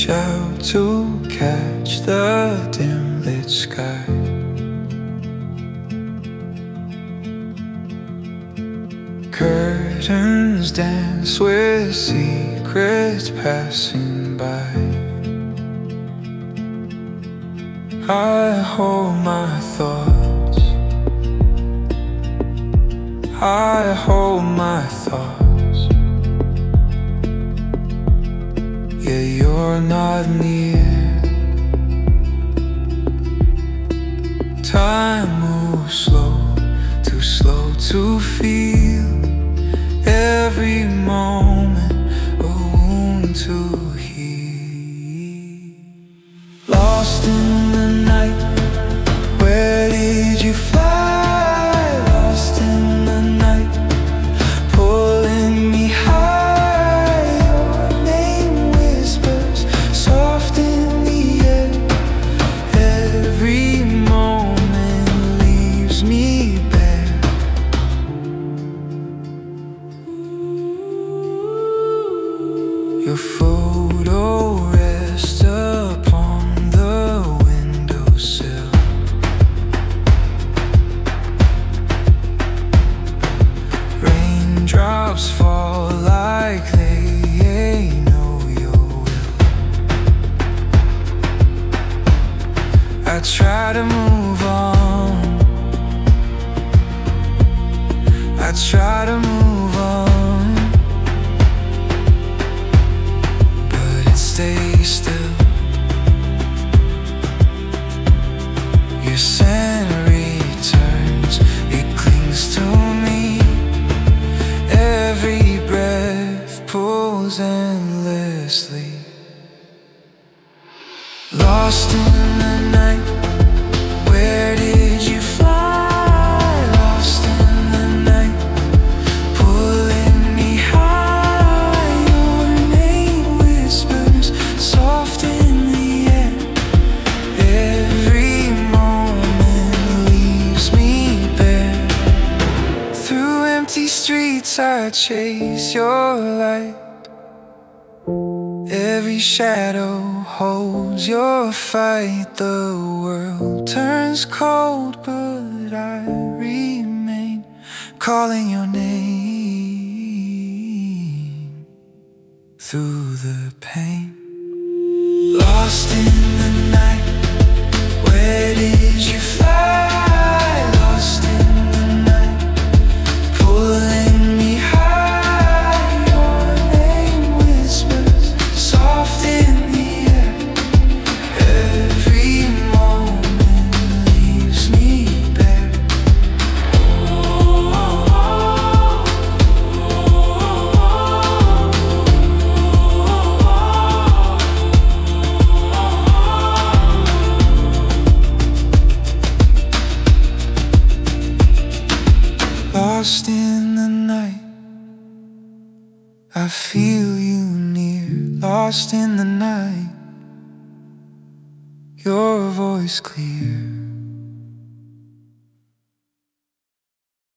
reach out to catch the dim lit sky. Curtains dance with secrets passing by. I hold my thoughts, I hold my thoughts. Yeah, you're not near. Time moves slow, too slow to feel. Every moment a wound to heal. Lost in the night, where did you fly? Lost in the night, pulling me high. Your name whispers soft in the air. Every moment leaves me bare. Your photo rests upon the windowsill. Raindrops fall like they know your will. I try to move on, I try to move on, stay still. Your scent returns, it clings to me. Every breath pulls endlessly. Lost in the night, where did you fly? Lost in the night, pulling me high. Your name whispers soft in the air. Every moment leaves me bare. Through empty streets I chase your light. Every shadow holds your fight. The world turns cold, but I remain, calling your name through the pain. Lost in the night, where did you fly? Lost in the night, pulling me high. Your name whispers soft in the air. Every moment leaves me bare. Lost in the night, I feel you near. Lost in the night, your voice clear.